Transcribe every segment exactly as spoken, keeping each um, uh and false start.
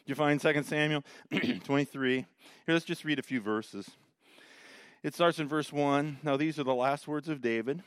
you find Second Samuel twenty-three? Here, let's just read a few verses. It starts in verse one. Now these are the last words of David.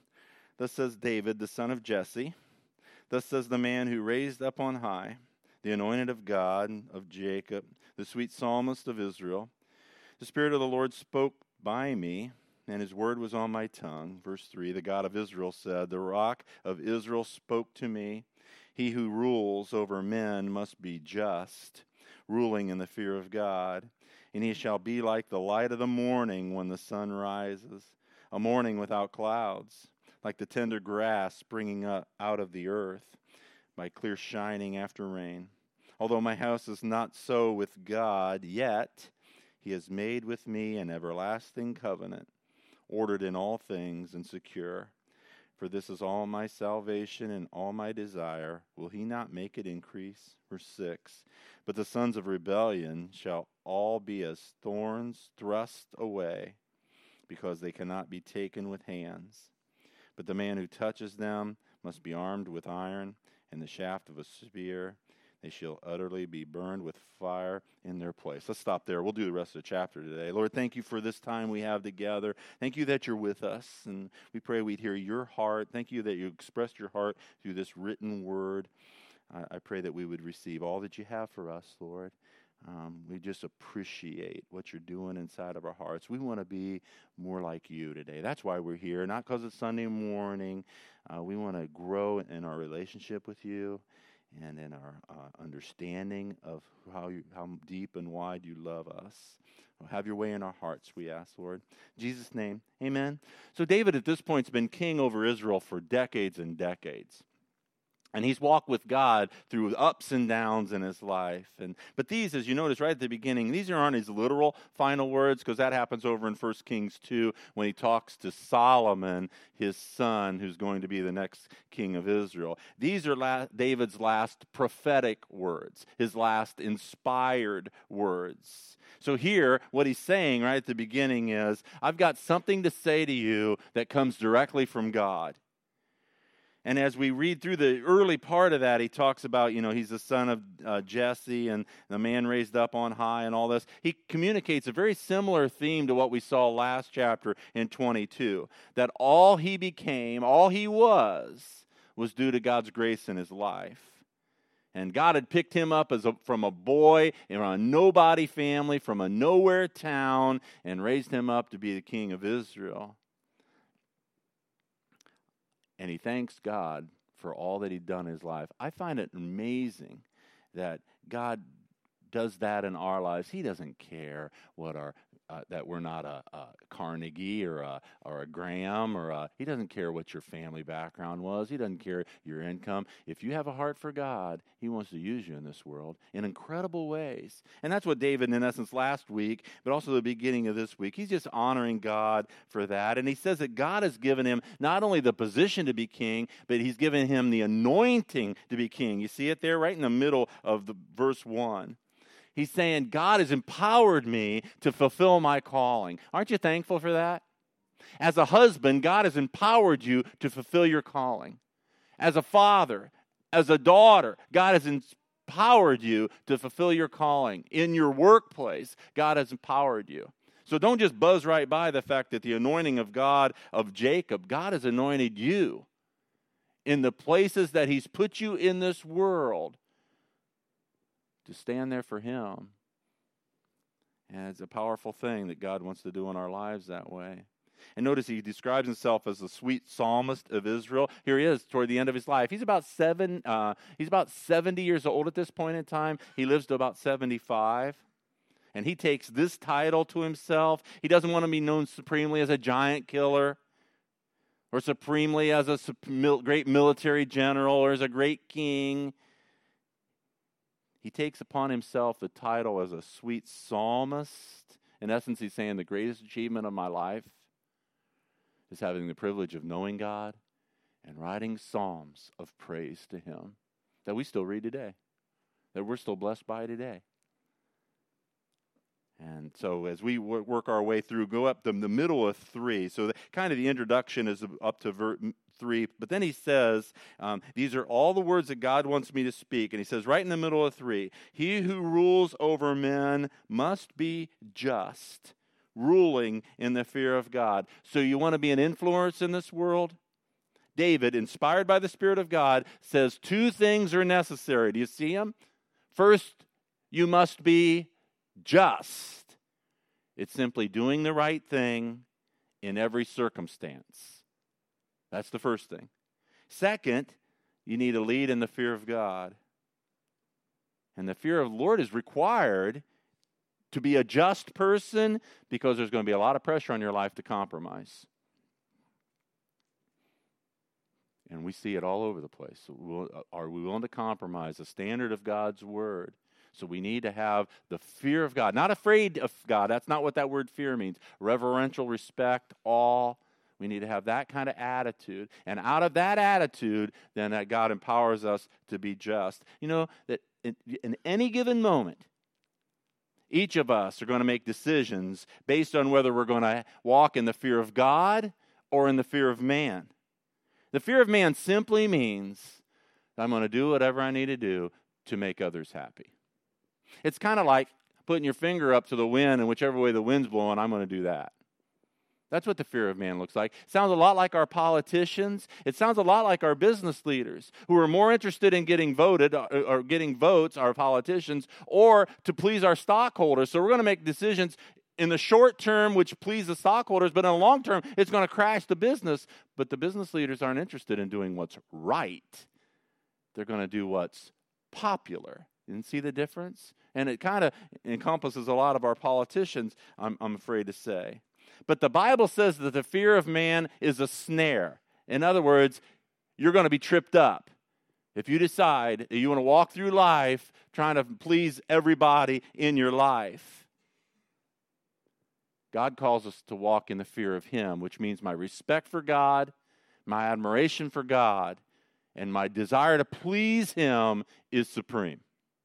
Thus says David, the son of Jesse. Thus says the man who raised up on high, the anointed of God, of Jacob, the sweet psalmist of Israel. The Spirit of the Lord spoke by me, and his word was on my tongue. Verse three, the God of Israel said, the rock of Israel spoke to me. He who rules over men must be just, ruling in the fear of God. And he shall be like the light of the morning when the sun rises, a morning without clouds, like the tender grass springing up out of the earth, by clear shining after rain. Although my house is not so with God, yet he has made with me an everlasting covenant, ordered in all things and secure. For this is all my salvation and all my desire. Will he not make it increase? Verse six. But the sons of rebellion shall all be as thorns thrust away, because they cannot be taken with hands. But the man who touches them must be armed with iron and the shaft of a spear. They shall utterly be burned with fire in their place. Let's stop there. We'll do the rest of the chapter today. Lord, thank you for this time we have together. Thank you that you're with us, and we pray we'd hear your heart. Thank you that you expressed your heart through this written word. I, I pray that we would receive all that you have for us, Lord. Um, we just appreciate what you're doing inside of our hearts. We want to be more like you today. That's why we're here, not because it's Sunday morning. Uh, we want to grow in our relationship with you and in our uh, understanding of how you, how deep and wide you love us. Well, have your way in our hearts, we ask, Lord. In Jesus' name, amen. So David at this point has been king over Israel for decades and decades. And he's walked with God through ups and downs in his life. And But these, as you notice right at the beginning, these aren't his literal final words, because that happens over in First Kings two when he talks to Solomon, his son, who's going to be the next king of Israel. These are la- David's last prophetic words, his last inspired words. So here, what he's saying right at the beginning is, I've got something to say to you that comes directly from God. And as we read through the early part of that, he talks about, you know, he's the son of uh, Jesse and the man raised up on high and all this. He communicates a very similar theme to what we saw last chapter in twenty-two, that all he became, all he was, was due to God's grace in his life. And God had picked him up as a, from a boy in a nobody family, from a nowhere town, and raised him up to be the king of Israel. And he thanks God for all that he'd done in his life. I find it amazing that God does that in our lives. He doesn't care what our uh, that we're not a, a Carnegie or a or a Graham or a, he doesn't care what your family background was. He doesn't care your income. If you have a heart for God, he wants to use you in this world in incredible ways. And that's what David, in essence, last week, but also the beginning of this week, he's just honoring God for that. And he says that God has given him not only the position to be king, but he's given him the anointing to be king. You see it there right in the middle of the verse one. He's saying, God has empowered me to fulfill my calling. Aren't you thankful for that? As a husband, God has empowered you to fulfill your calling. As a father, as a daughter, God has empowered you to fulfill your calling. In your workplace, God has empowered you. So don't just buzz right by the fact that the anointing of God, of Jacob, God has anointed you in the places that he's put you in this world to stand there for him. And it's a powerful thing that God wants to do in our lives that way. And notice he describes himself as the sweet psalmist of Israel. Here he is toward the end of his life. He's about seven. Uh, he's about seventy years old at this point in time. He lives to about seventy-five. And he takes this title to himself. He doesn't want to be known supremely as a giant killer, or supremely as a great military general, or as a great king. He takes upon himself the title as a sweet psalmist. In essence, he's saying the greatest achievement of my life is having the privilege of knowing God and writing psalms of praise to him that we still read today, that we're still blessed by today. And so as we work our way through, go up to the middle of three. So the, kind of the introduction is up to ver- three. But then he says, um, these are all the words that God wants me to speak. And he says right in the middle of three, he who rules over men must be just, ruling in the fear of God. So you want to be an influence in this world? David, inspired by the Spirit of God, says two things are necessary. Do you see them? First, you must be just. It's simply doing the right thing in every circumstance. That's the first thing. Second, you need to lead in the fear of God. And the fear of the Lord is required to be a just person because there's going to be a lot of pressure on your life to compromise. And we see it all over the place. Are we willing to compromise the standard of God's word? So we need to have the fear of God. Not afraid of God. That's not what that word fear means. Reverential respect, awe. We need to have that kind of attitude. And out of that attitude, then that God empowers us to be just. You know, that in, in any given moment, each of us are going to make decisions based on whether we're going to walk in the fear of God or in the fear of man. The fear of man simply means I'm going to do whatever I need to do to make others happy. It's kind of like putting your finger up to the wind, and whichever way the wind's blowing, I'm going to do that. That's what the fear of man looks like. It sounds a lot like our politicians. It sounds a lot like our business leaders who are more interested in getting voted or, or getting votes, our politicians, or to please our stockholders. So we're going to make decisions in the short term which please the stockholders, but in the long term, it's going to crash the business. But the business leaders aren't interested in doing what's right. They're going to do what's popular. You see the difference? And it kind of encompasses a lot of our politicians, I'm, I'm afraid to say. But the Bible says that the fear of man is a snare. In other words, you're going to be tripped up. If you decide that you want to walk through life trying to please everybody in your life, God calls us to walk in the fear of Him, which means my respect for God, my admiration for God, and my desire to please Him is supreme.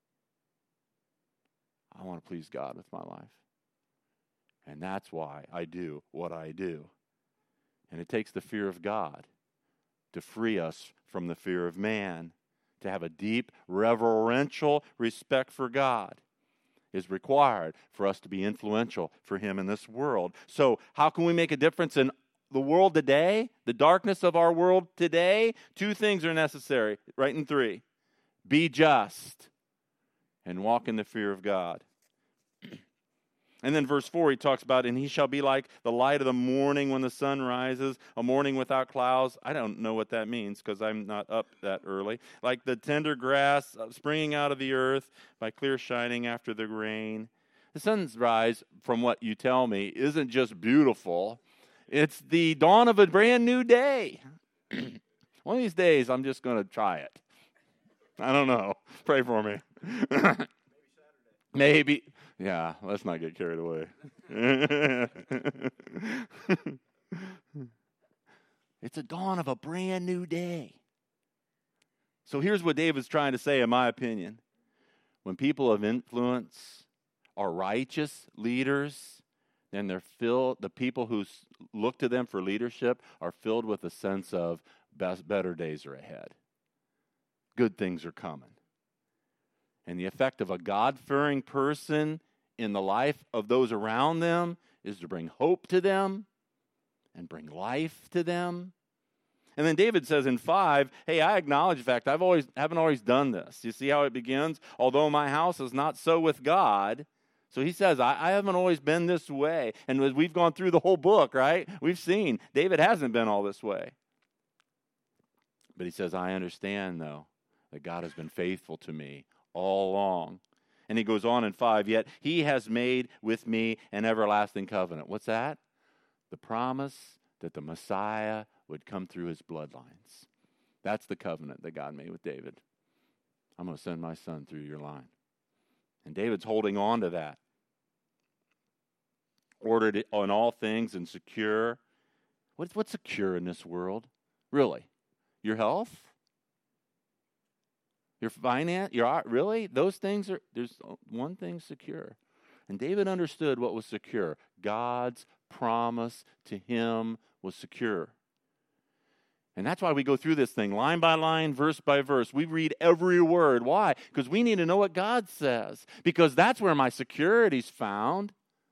I want to please God with my life. And that's why I do what I do. And it takes the fear of God to free us from the fear of man. To have a deep, reverential respect for God is required for us to be influential for Him in this world. So how can we make a difference in the world today, the darkness of our world today? Two things are necessary, right in three. Be just and walk in the fear of God. And then verse four, he talks about, and he shall be like the light of the morning when the sun rises, a morning without clouds. I don't know what that means because I'm not up that early. Like the tender grass springing out of the earth by clear shining after the rain. The sunrise, from what you tell me, isn't just beautiful. It's the dawn of a brand new day. One of these days, I'm just going to try it. I don't know. Pray for me. Maybe. Yeah, let's not get carried away. It's a dawn of a brand new day. So here's what David's trying to say, in my opinion. When people of influence are righteous leaders, then they're filled, the people who look to them for leadership are filled with a sense of best, better days are ahead. Good things are coming. And the effect of a God-fearing person in the life of those around them is to bring hope to them and bring life to them. And then David says in five, hey, I acknowledge the fact I've always haven't always done this. You see how it begins? Although my house is not so with God. So he says, I, I haven't always been this way. And as we've gone through the whole book, right, we've seen David hasn't been all this way. But he says, I understand, though, that God has been faithful to me all along. And he goes on in five, yet he has made with me an everlasting covenant. What's that? The promise that the Messiah would come through his bloodlines. That's the covenant that God made with David. I'm going to send my son through your line. And David's holding on to that. Ordered on all things and secure. What's, what's secure in this world? Really? Your health? Your finance, your really? Those things are, there's one thing secure. And David understood what was secure. God's promise to him was secure. And that's why we go through this thing line by line, verse by verse. We read every word. Why? Because we need to know what God says. Because that's where my security's found.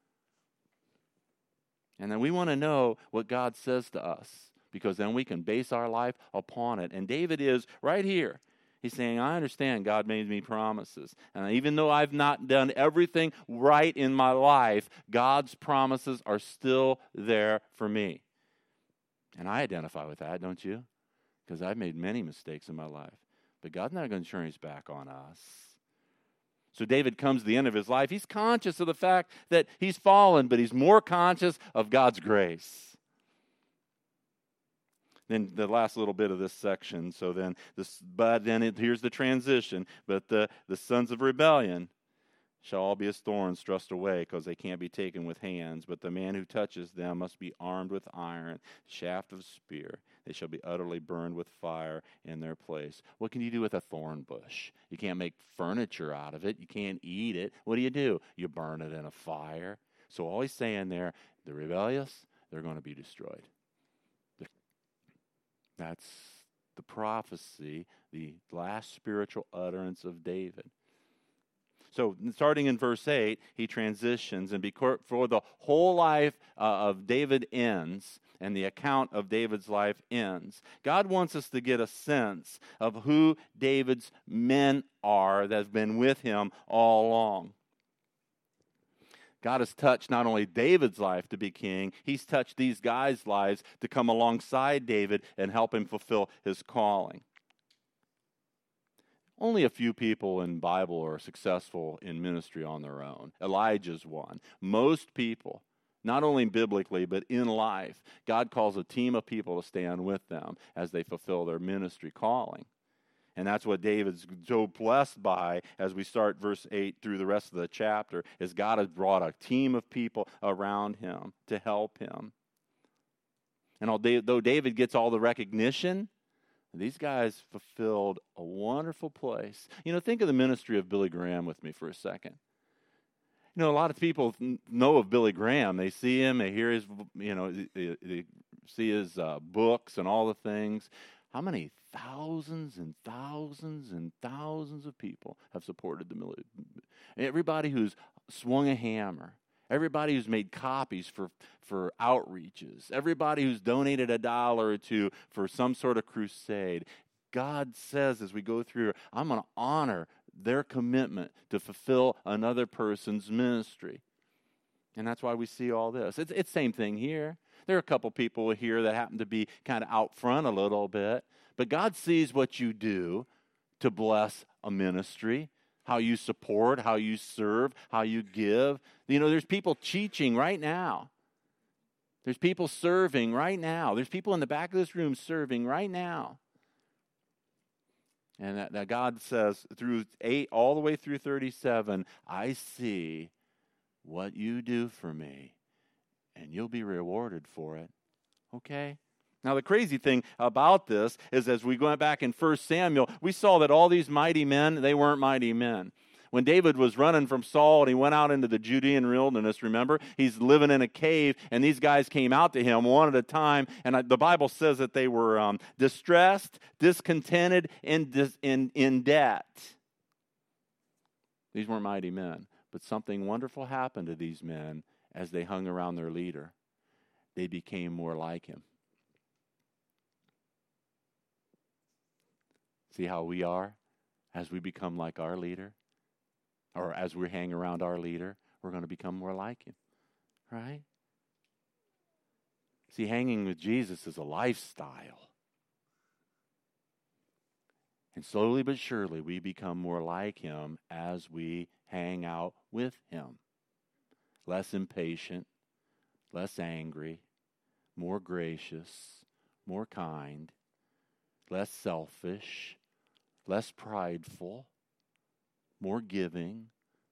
And then we want to know what God says to us. Because then we can base our life upon it. And David is right here. He's saying, I understand God made me promises. And even though I've not done everything right in my life, God's promises are still there for me. And I identify with that, don't you? Because I've made many mistakes in my life. But God's not going to turn his back on us. So David comes to the end of his life. He's conscious of the fact that he's fallen, but he's more conscious of God's grace. Then the last little bit of this section. So then, this, but then it, here's the transition. But the, the sons of rebellion shall all be as thorns thrust away, because they can't be taken with hands. But the man who touches them must be armed with iron, shaft of spear. They shall be utterly burned with fire in their place. What can you do with a thorn bush? You can't make furniture out of it. You can't eat it. What do you do? You burn it in a fire. So all he's saying there, the rebellious, they're going to be destroyed. That's the prophecy, the last spiritual utterance of David. So starting in verse eight, he transitions, and before the whole life uh, of David ends, and the account of David's life ends, God wants us to get a sense of who David's men are that have been with him all along. God has touched not only David's life to be king, he's touched these guys' lives to come alongside David and help him fulfill his calling. Only a few people in the Bible are successful in ministry on their own. Elijah's one. Most people, not only biblically, but in life, God calls a team of people to stand with them as they fulfill their ministry calling. And that's what David's so blessed by as we start verse eight through the rest of the chapter, is God has brought a team of people around him to help him. And although David gets all the recognition, these guys fulfilled a wonderful place. You know, think of the ministry of Billy Graham with me for a second. You know, a lot of people know of Billy Graham. They see him, they hear his, you know, they, they see his uh, books and all the things. How many thousands and thousands and thousands of people have supported the military? Everybody who's swung a hammer. Everybody who's made copies for, for outreaches. Everybody who's donated a dollar or two for some sort of crusade. God says as we go through, I'm going to honor their commitment to fulfill another person's ministry. And that's why we see all this. It's the same thing here. There are a couple people here that happen to be kind of out front a little bit. But God sees what you do to bless a ministry. How you support, how you serve, how you give. You know, there's people teaching right now. There's people serving right now. There's people in the back of this room serving right now. And that, that God says through eight all the way through thirty-seven, I see what you do for me, and you'll be rewarded for it. Okay? Now, the crazy thing about this is as we went back in First Samuel, we saw that all these mighty men, they weren't mighty men. When David was running from Saul and he went out into the Judean wilderness, remember, he's living in a cave, and these guys came out to him one at a time, and the Bible says that they were um, distressed, discontented, and dis- in, in debt. These weren't mighty men, but something wonderful happened to these men as they hung around their leader. They became more like him. See how we are as we become like our leader? Or as we hang around our leader, we're going to become more like him. Right? See, hanging with Jesus is a lifestyle. And slowly but surely, we become more like him as we hang out with him. Less impatient, less angry, more gracious, more kind, less selfish, less prideful, more giving,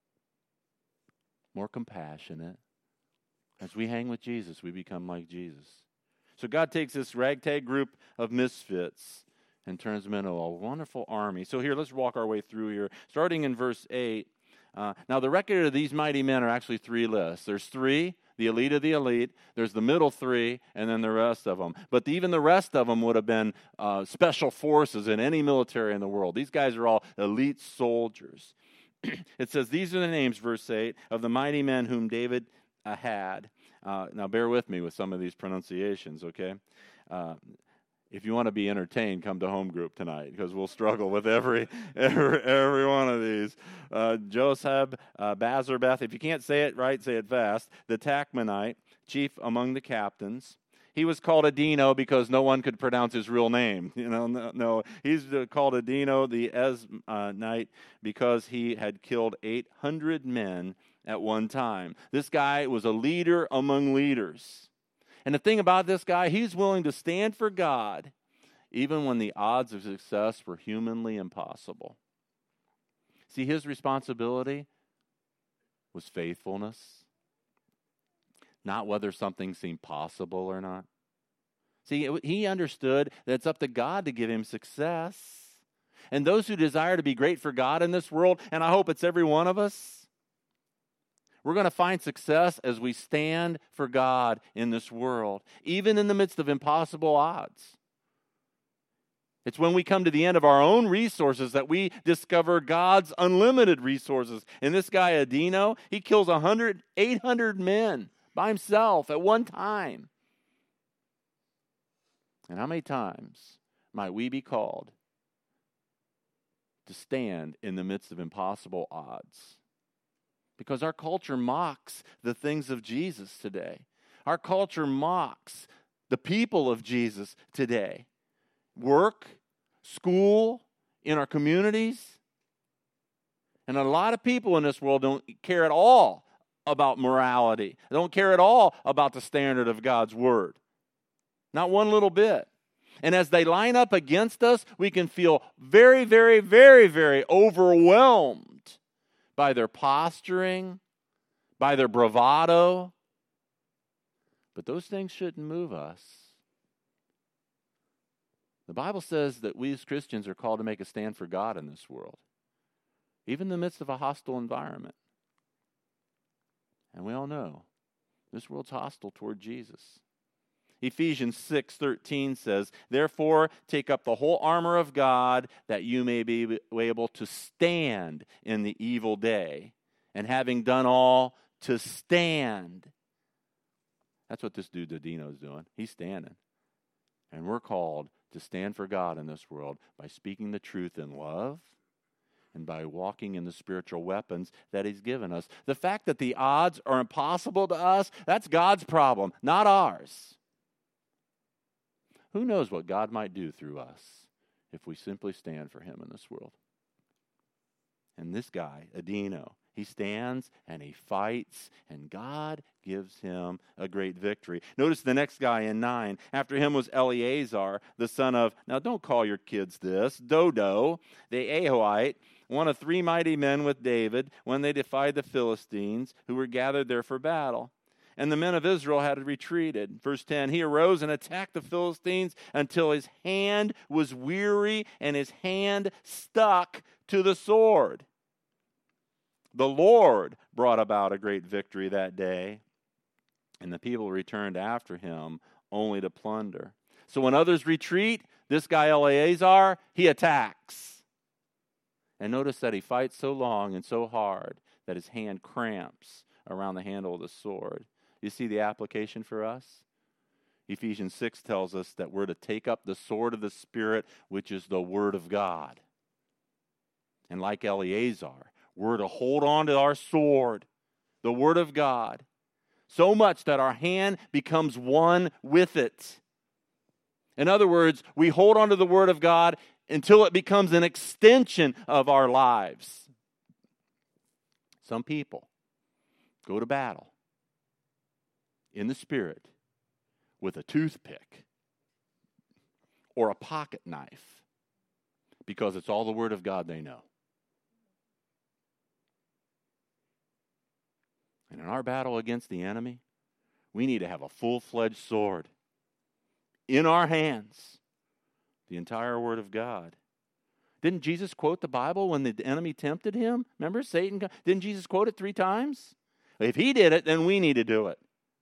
more compassionate. As we hang with Jesus, we become like Jesus. So God takes this ragtag group of misfits and turns them into a wonderful army. So here, let's walk our way through here. Starting in verse eight. Uh, now, the record of these mighty men are actually three lists. There's three, the elite of the elite. There's the middle three, and then the rest of them. But even the rest of them would have been uh, special forces in any military in the world. These guys are all elite soldiers. It says, these are the names, verse eight, of the mighty men whom David uh, had. Uh, now, bear with me with some of these pronunciations, okay? Uh, if you want to be entertained, come to home group tonight, because we'll struggle with every every, every one of these. Uh, Josab, uh, Bazarbeth, if you can't say it right, say it fast. The Tachmonite, chief among the captains. He was called Adino because no one could pronounce his real name. You know, no, no. He's called Adino the Esmite because he had killed eight hundred men at one time. This guy was a leader among leaders. And the thing about this guy, he's willing to stand for God even when the odds of success were humanly impossible. See, his responsibility was faithfulness, not whether something seemed possible or not. See, he understood that it's up to God to give him success. And those who desire to be great for God in this world, and I hope it's every one of us, we're going to find success as we stand for God in this world, even in the midst of impossible odds. It's when we come to the end of our own resources that we discover God's unlimited resources. And this guy, Adino, he kills one hundred, eight hundred men by himself at one time. And how many times might we be called to stand in the midst of impossible odds? Because our culture mocks the things of Jesus today. Our culture mocks the people of Jesus today. Work, school, in our communities. And a lot of people in this world don't care at all about morality. They don't care at all about the standard of God's word. Not one little bit. And as they line up against us, we can feel very, very, very, very overwhelmed by their posturing, by their bravado. But those things shouldn't move us. The Bible says that we as Christians are called to make a stand for God in this world, even in the midst of a hostile environment. And we all know this world's hostile toward Jesus. Ephesians six thirteen says, therefore, take up the whole armor of God that you may be able to stand in the evil day, and having done all, to stand. That's what this dude Adino is doing. He's standing. And we're called to stand for God in this world by speaking the truth in love and by walking in the spiritual weapons that he's given us. The fact that the odds are impossible to us, that's God's problem, not ours. Who knows what God might do through us if we simply stand for him in this world? And this guy, Adino, he stands and he fights, and God gives him a great victory. Notice the next guy in nine. After him was Eleazar, the son of, now don't call your kids this, Dodo, the Ahohite, one of three mighty men with David when they defied the Philistines who were gathered there for battle. And the men of Israel had retreated. Verse ten, he arose and attacked the Philistines until his hand was weary and his hand stuck to the sword. The Lord brought about a great victory that day, and the people returned after him only to plunder. So when others retreat, this guy Eleazar, he attacks. And notice that he fights so long and so hard that his hand cramps around the handle of the sword. You see the application for us? Ephesians six tells us that we're to take up the sword of the Spirit, which is the Word of God. And like Eleazar, we're to hold on to our sword, the Word of God, so much that our hand becomes one with it. In other words, we hold on to the Word of God until it becomes an extension of our lives. Some people go to battle in the Spirit with a toothpick or a pocket knife because it's all the Word of God they know. And in our battle against the enemy, we need to have a full-fledged sword in our hands, the entire Word of God. Didn't Jesus quote the Bible when the enemy tempted him? Remember, Satan? Didn't Jesus quote it three times? If he did it, then we need to do it.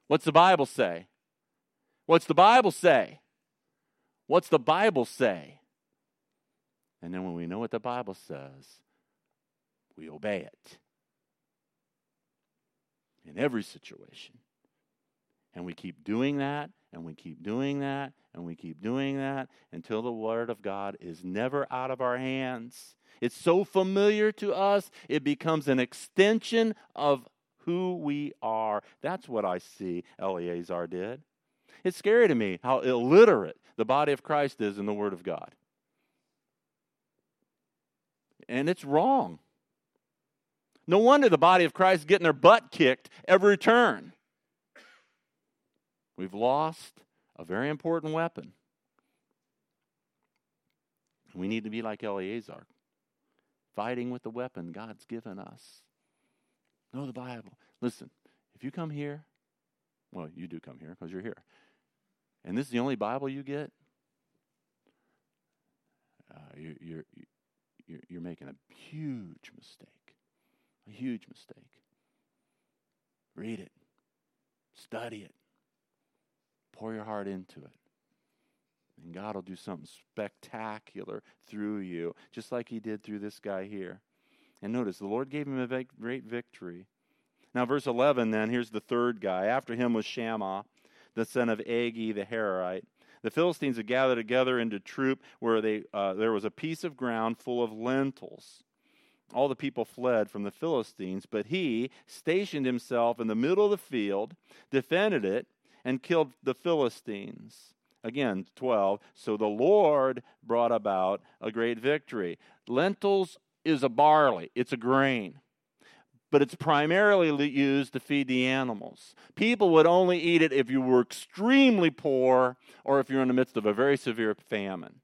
What's the Bible say? What's the Bible say? What's the Bible say? And then when we know what the Bible says, we obey it in every situation. And we keep doing that, and we keep doing that, and we keep doing that until the Word of God is never out of our hands. It's so familiar to us, it becomes an extension of who we are. That's what I see Eleazar did. It's scary to me how illiterate the body of Christ is in the Word of God. And it's wrong. No wonder the body of Christ is getting their butt kicked every turn. We've lost a very important weapon. We need to be like Eleazar, fighting with the weapon God's given us. Know the Bible. Listen, if you come here, well, you do come here because you're here, and this is the only Bible you get, uh, you, you're, you're, you're making a huge mistake. A huge mistake. Read it. Study it. Pour your heart into it. And God will do something spectacular through you, just like he did through this guy here. And notice, the Lord gave him a great victory. Now, verse eleven then, here's the third guy. After him was Shammah, the son of Agi the Hararite. The Philistines had gathered together into troop where they uh, there was a piece of ground full of lentils. All the people fled from the Philistines, but he stationed himself in the middle of the field, defended it, and killed the Philistines. Again, twelve. So the Lord brought about a great victory. Lentils is a barley. It's a grain. But it's primarily used to feed the animals. People would only eat it if you were extremely poor or if you're in the midst of a very severe famine.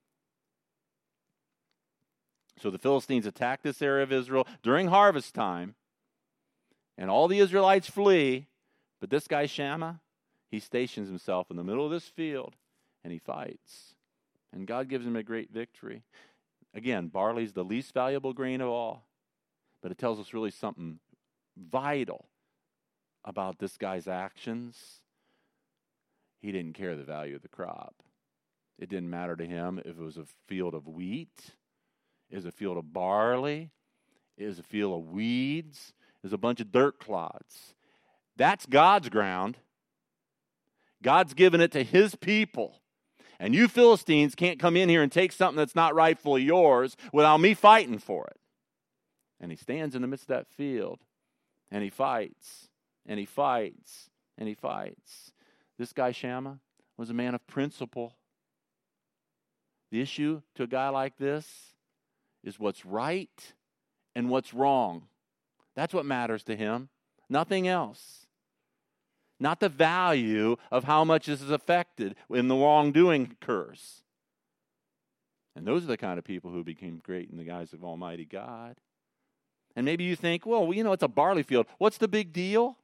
So the Philistines attacked this area of Israel during harvest time, and all the Israelites flee, but this guy Shammah, he stations himself in the middle of this field, and he fights. And God gives him a great victory. Again, barley's the least valuable grain of all, but it tells us really something vital about this guy's actions. He didn't care the value of the crop. It didn't matter to him if it was a field of wheat, it was a field of barley, it was a field of weeds, it was a bunch of dirt clods. That's God's ground. God's given it to his people. And you Philistines can't come in here and take something that's not rightfully yours without me fighting for it. And he stands in the midst of that field, and he fights, and he fights, and he fights. This guy Shammah was a man of principle. The issue to a guy like this is what's right and what's wrong. That's what matters to him. Nothing else. Not the value of how much this is affected when the wrongdoing occurs. And those are the kind of people who became great in the eyes of Almighty God. And maybe you think, well, you know, it's a barley field. What's the big deal?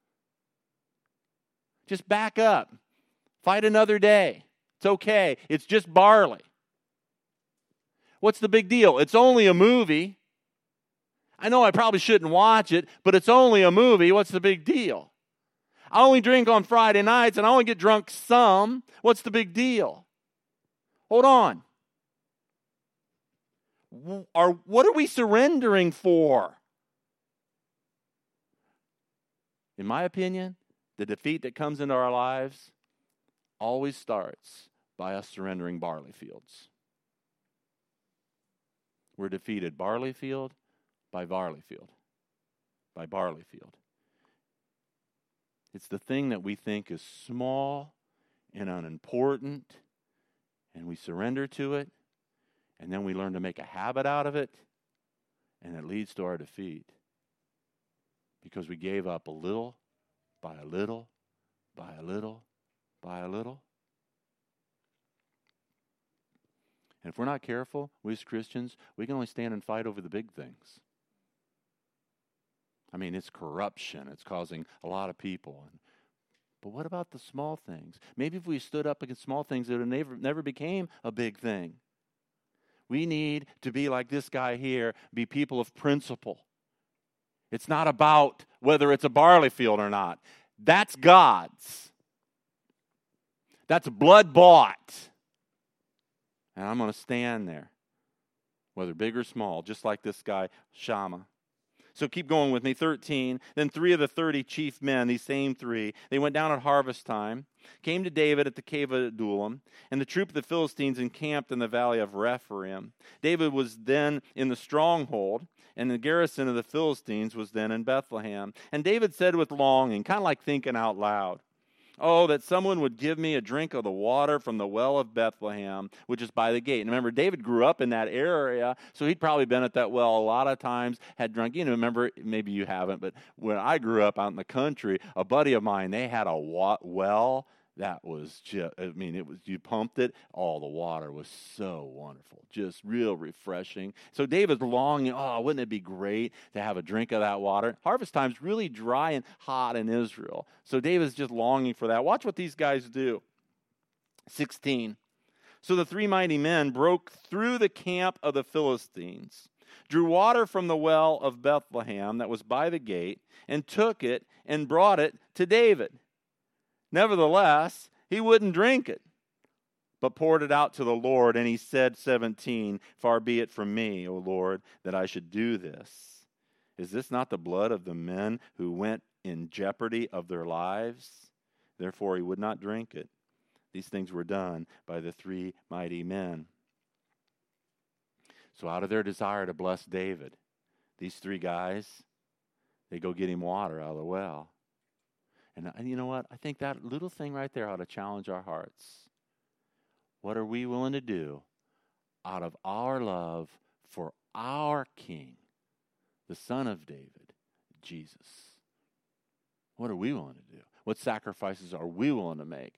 Just back up. Fight another day. It's okay. It's just barley. What's the big deal? It's only a movie. I know I probably shouldn't watch it, but it's only a movie. What's the big deal? I only drink on Friday nights and I only get drunk some. What's the big deal? Hold on. Are, what are we surrendering for? In my opinion, the defeat that comes into our lives always starts by us surrendering barley fields. We're defeated barley field by barley field. By barley field. It's the thing that we think is small and unimportant, and we surrender to it, and then we learn to make a habit out of it, and it leads to our defeat. Because we gave up a little, by a little, by a little, by a little. And if we're not careful, we as Christians, we can only stand and fight over the big things. I mean, it's corruption. It's causing a lot of people. But what about the small things? Maybe if we stood up against small things, it would never, never became a big thing. We need to be like this guy here, be people of principle. It's not about whether it's a barley field or not. That's God's. That's blood bought. And I'm going to stand there, whether big or small, just like this guy, Shammah. So keep going with me. thirteen. Then three of the thirty chief men, these same three, they went down at harvest time, came to David at the cave of Adullam, and the troop of the Philistines encamped in the valley of Rephaim. David was then in the stronghold, and the garrison of the Philistines was then in Bethlehem. And David said with longing, kind of like thinking out loud, oh, that someone would give me a drink of the water from the well of Bethlehem, which is by the gate. And remember, David grew up in that area, so he'd probably been at that well a lot of times, had drunk. You know, remember, maybe you haven't, but when I grew up out in the country, a buddy of mine, they had a wa- well that was just, I mean, it was, you pumped it, all the water was so wonderful, just real refreshing. So David's longing, oh, wouldn't it be great to have a drink of that water? Harvest time's really dry and hot in Israel. So David's just longing for that. Watch what these guys do. sixteen. So the three mighty men broke through the camp of the Philistines, drew water from the well of Bethlehem that was by the gate, and took it and brought it to David. Nevertheless, he wouldn't drink it, but poured it out to the Lord. And he said, seventeen, far be it from me, O Lord, that I should do this. Is this not the blood of the men who went in jeopardy of their lives? Therefore he would not drink it. These things were done by the three mighty men. So out of their desire to bless David, these three guys, they go get him water out of the well. And, and you know what? I think that little thing right there ought to challenge our hearts. What are we willing to do out of our love for our King, the Son of David, Jesus? What are we willing to do? What sacrifices are we willing to make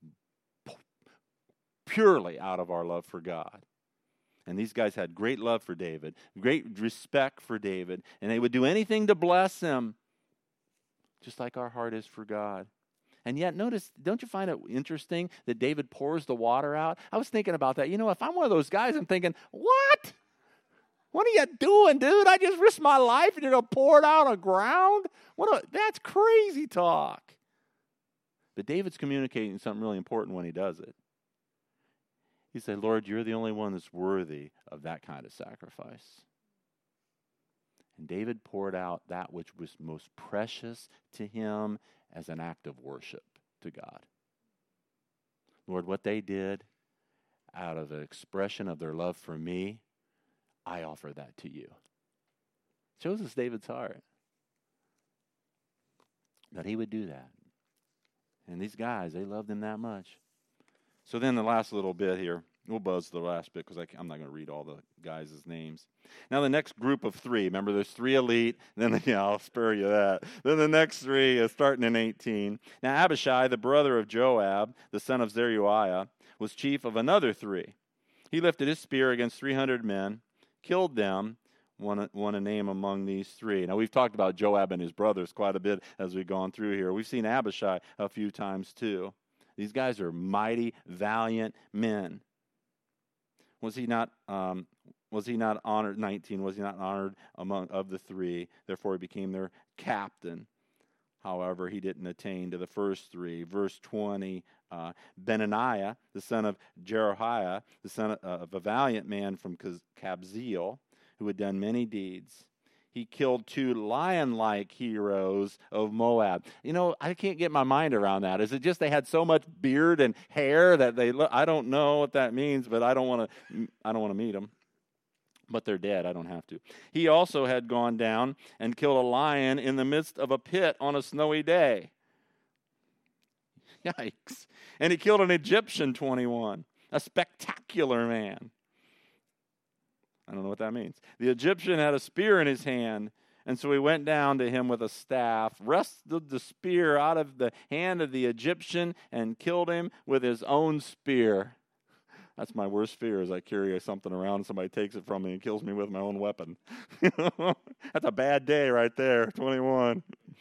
purely out of our love for God? And these guys had great love for David, great respect for David, and they would do anything to bless him, just like our heart is for God. And yet, notice, don't you find it interesting that David pours the water out? I was thinking about that. You know, if I'm one of those guys, I'm thinking, what? What are you doing, dude? I just risked my life and you're going to pour it out on the ground? What a, that's crazy talk. But David's communicating something really important when he does it. He said, Lord, you're the only one that's worthy of that kind of sacrifice. And David poured out that which was most precious to him as an act of worship to God. Lord, what they did out of an expression of their love for me, I offer that to you. Shows us David's heart. That he would do that. And these guys, they loved him that much. So then the last little bit here, we'll buzz the last bit because I'm not going to read all the guys' names. Now the next group of three, remember there's three elite, then yeah, I'll spare you that. Then the next three is starting in eighteen. Now Abishai, the brother of Joab, the son of Zeruiah, was chief of another three. He lifted his spear against three hundred men, killed them, won, won a name among these three. Now we've talked about Joab and his brothers quite a bit as we've gone through here. We've seen Abishai a few times too. These guys are mighty, valiant men. Was he not? Um, was he not honored? nineteen. Was he not honored among of the three? Therefore, he became their captain. However, he didn't attain to the first three. Verse twenty. Uh, Benaniah, the son of Jerohiah, the son of, uh, of a valiant man from Kabzeel, who had done many deeds. He killed two lion-like heroes of Moab. You know, I can't get my mind around that. Is it just they had so much beard and hair that they look? I don't know what that means, but I don't want to. I don't want to meet them. But they're dead. I don't have to. He also had gone down and killed a lion in the midst of a pit on a snowy day. Yikes! And he killed an Egyptian, twenty-one, a spectacular man. I don't know what that means. The Egyptian had a spear in his hand, and so he went down to him with a staff, wrested the spear out of the hand of the Egyptian, and killed him with his own spear. That's my worst fear, is I carry something around and somebody takes it from me and kills me with my own weapon. That's a bad day right there, twenty-one.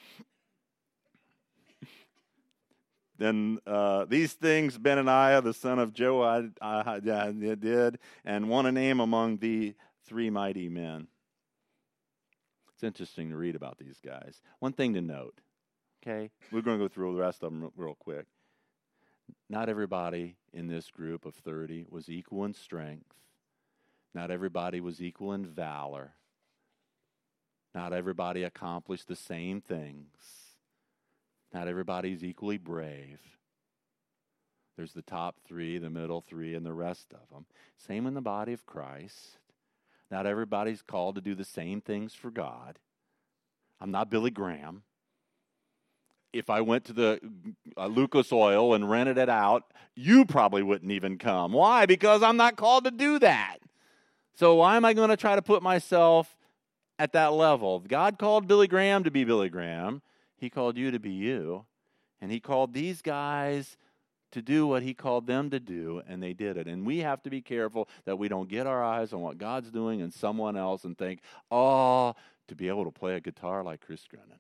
Then uh, these things Benaniah, the son of Joab, uh, did, and won a name among the three mighty men. It's interesting to read about these guys. One thing to note, Okay? We're going to go through the rest of them real quick. Not everybody in this group of thirty was equal in strength. Not everybody was equal in valor. Not everybody accomplished the same things. Not everybody's equally brave. There's the top three, the middle three, and the rest of them. Same in the body of Christ. Not everybody's called to do the same things for God. I'm not Billy Graham. If I went to the uh, Lucas Oil and rented it out, you probably wouldn't even come. Why? Because I'm not called to do that. So why am I going to try to put myself at that level? God called Billy Graham to be Billy Graham. He called you to be you. And he called these guys to do what he called them to do, and they did it. And we have to be careful that we don't get our eyes on what God's doing in someone else and think, oh, to be able to play a guitar like Chris Grennan.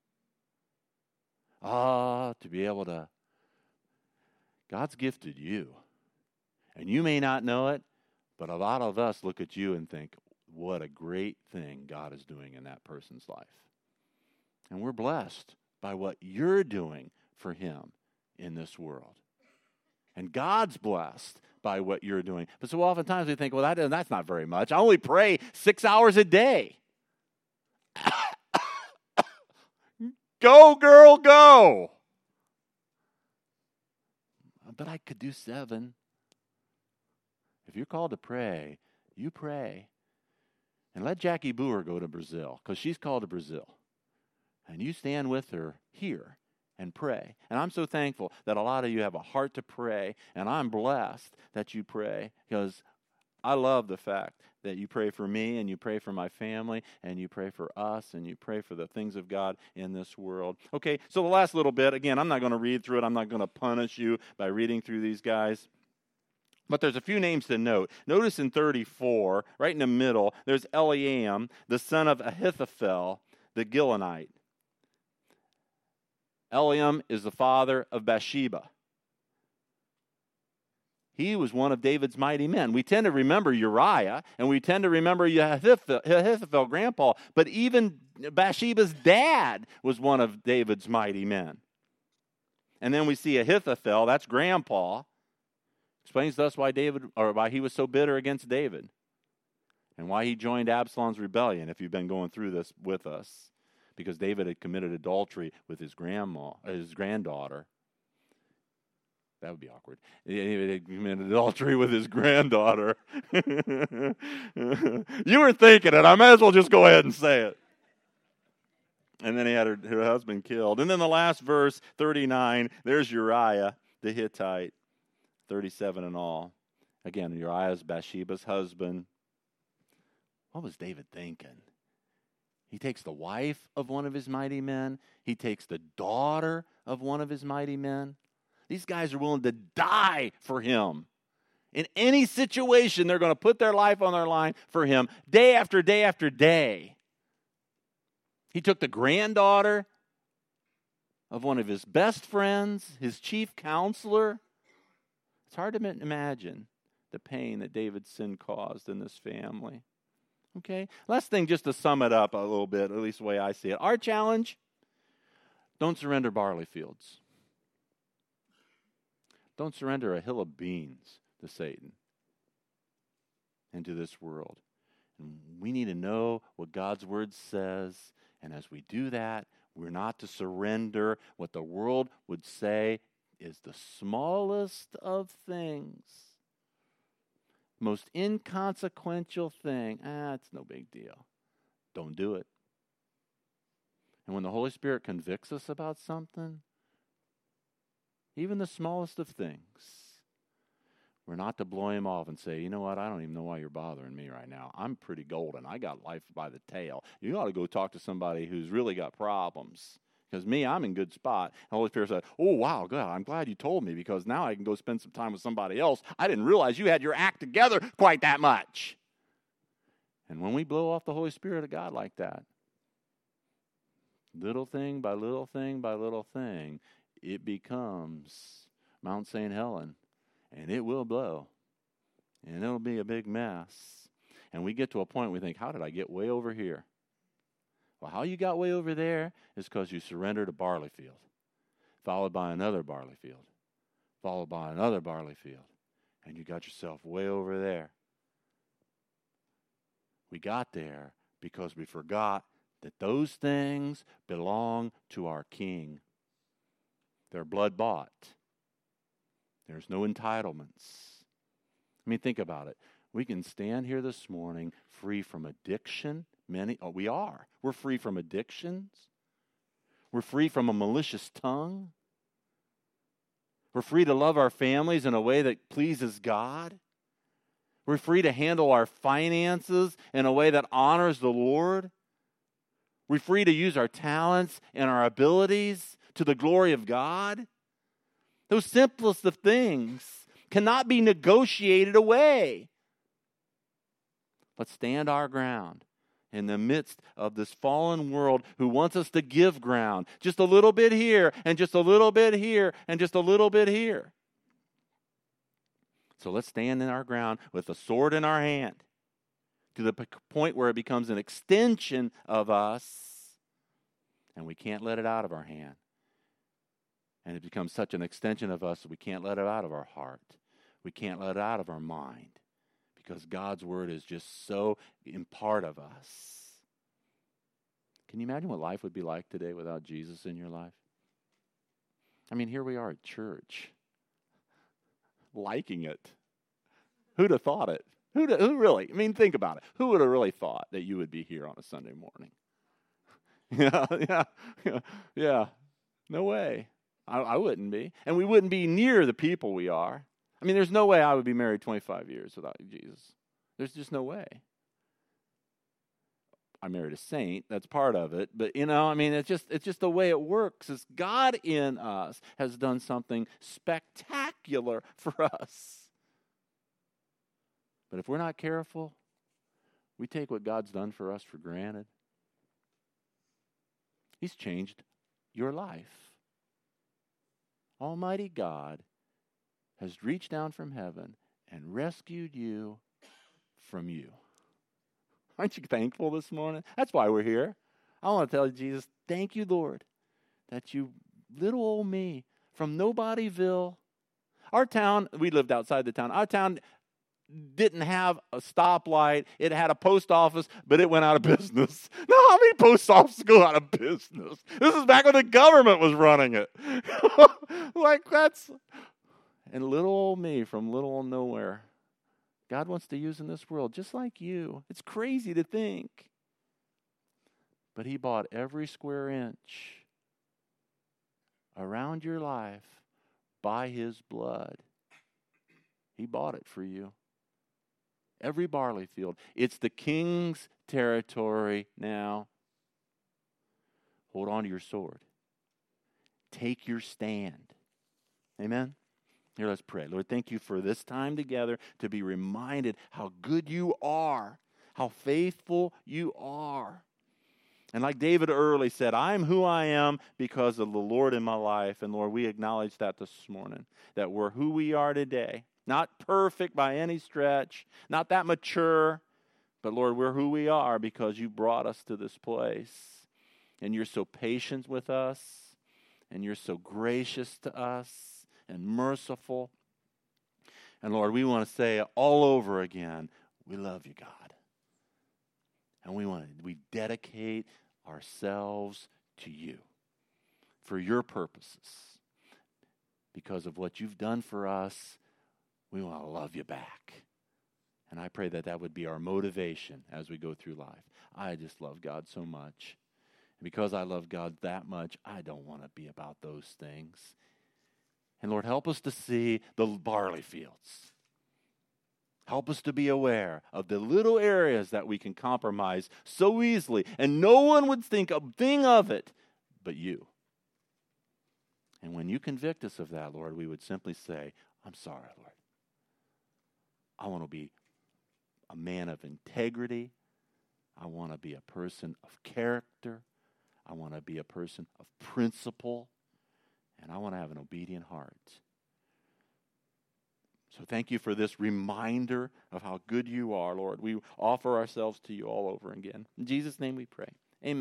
Ah, to be able to. God's gifted you. And you may not know it, but a lot of us look at you and think, what a great thing God is doing in that person's life. And we're blessed by what you're doing for him in this world. And God's blessed by what you're doing. But so oftentimes we think, well, that, that's not very much. I only pray six hours a day. Go, girl, go. But I could do seven. If you're called to pray, you pray. And let Jackie Boer go to Brazil, because she's called to Brazil. And you stand with her here and pray. And I'm so thankful that a lot of you have a heart to pray, and I'm blessed that you pray, because I love the fact that you pray for me, and you pray for my family, and you pray for us, and you pray for the things of God in this world. Okay, so the last little bit, again, I'm not going to read through it. I'm not going to punish you by reading through these guys. But there's a few names to note. Notice in thirty-four, right in the middle, there's Eliam, the son of Ahithophel, the Gilonite. Eliam is the father of Bathsheba. He was one of David's mighty men. We tend to remember Uriah, and we tend to remember Ahithophel, Ahithophel, grandpa, but even Bathsheba's dad was one of David's mighty men. And then we see Ahithophel, that's grandpa, explains to us why David, or why he was so bitter against David, and why he joined Absalom's rebellion, if you've been going through this with us, because David had committed adultery with his grandma, his granddaughter. That would be awkward. He had committed adultery with his granddaughter. You were thinking it. I might as well just go ahead and say it. And then he had her, her husband killed. And then the last verse, thirty-nine, there's Uriah the Hittite, thirty-seven in all. Again, Uriah is Bathsheba's husband. What was David thinking? He takes the wife of one of his mighty men. He takes the daughter of one of his mighty men. These guys are willing to die for him. In any situation, they're going to put their life on their line for him day after day after day. He took the granddaughter of one of his best friends, his chief counselor. It's hard to imagine the pain that David's sin caused in this family. Okay? Last thing, just to sum it up a little bit, at least the way I see it. Our challenge, don't surrender barley fields. Don't surrender a hill of beans to Satan and to this world. And we need to know what God's word says. And as we do that, we're not to surrender what the world would say is the smallest of things. Most inconsequential thing. Ah, it's no big deal. Don't do it. And when the Holy Spirit convicts us about something, even the smallest of things, we're not to blow him off and say, you know what, I don't even know why you're bothering me right now. I'm pretty golden. I got life by the tail. You ought to go talk to somebody who's really got problems. Because me, I'm in good spot. And the Holy Spirit said, oh, wow, good. I'm glad you told me, because now I can go spend some time with somebody else. I didn't realize you had your act together quite that much. And when we blow off the Holy Spirit of God like that, little thing by little thing by little thing, it becomes Mount Saint Helen, and it will blow, and it'll be a big mess. And we get to a point where we think, how did I get way over here? Well, how you got way over there is because you surrendered a barley field, followed by another barley field, followed by another barley field, and you got yourself way over there. We got there because we forgot that those things belong to our King. They're blood bought. There's no entitlements. I mean, think about it. We can stand here this morning free from addiction. Many, oh, we are. We're free from addictions. We're free from a malicious tongue. We're free to love our families in a way that pleases God. We're free to handle our finances in a way that honors the Lord. We're free to use our talents and our abilities to the glory of God. Those simplest of things cannot be negotiated away. But stand our ground in the midst of this fallen world who wants us to give ground. Just a little bit here, and just a little bit here, and just a little bit here. So let's stand in our ground with a sword in our hand to the point where it becomes an extension of us, and we can't let it out of our hand. And it becomes such an extension of us that we can't let it out of our heart. We can't let it out of our mind because God's word is just so in part of us. Can you imagine what life would be like today without Jesus in your life? I mean, here we are at church, liking it. Who'd have thought it? Who'd have, who really? I mean, think about it. Who would have really thought that you would be here on a Sunday morning? yeah, yeah, yeah, yeah. No way. I, I wouldn't be. And we wouldn't be near the people we are. I mean, there's no way I would be married twenty-five years without Jesus. There's just no way. I married a saint. That's part of it. But, you know, I mean, it's just it's just the way it works. Is God in us has done something spectacular for us. But if we're not careful, we take what God's done for us for granted. He's changed your life. Almighty God has reached down from heaven and rescued you from you. Aren't you thankful this morning? That's why we're here. I want to tell you, Jesus, thank you, Lord, that you, little old me, from Nobodyville. Our town, we lived outside the town. Our town didn't have a stoplight. It had a post office, but it went out of business. Now, how many post offices go out of business? This is back when the government was running it. Like that's... And little old me from little old nowhere, God wants to use in this world just like you. It's crazy to think. But he bought every square inch around your life by his blood. He bought it for you. Every barley field. It's the King's territory now. Hold on to your sword. Take your stand. Amen? Here, let's pray. Lord, thank you for this time together to be reminded how good you are, how faithful you are. And like David early said, I am who I am because of the Lord in my life. And Lord, we acknowledge that this morning, that we're who we are today. Not perfect by any stretch, not that mature, but Lord, we're who we are because you brought us to this place. And you're so patient with us, and you're so gracious to us, and merciful. And Lord, we want to say all over again, we love you, God. And we want to, we dedicate ourselves to you for your purposes. Because of what you've done for us, we want to love you back. And I pray that that would be our motivation as we go through life. I just love God so much. And because I love God that much, I don't want to be about those things. And Lord, help us to see the barley fields. Help us to be aware of the little areas that we can compromise so easily, and no one would think a thing of it but you. And when you convict us of that, Lord, we would simply say, I'm sorry, Lord. I want to be a man of integrity. I want to be a person of character. I want to be a person of principle. And I want to have an obedient heart. So thank you for this reminder of how good you are, Lord. We offer ourselves to you all over again. In Jesus' name we pray.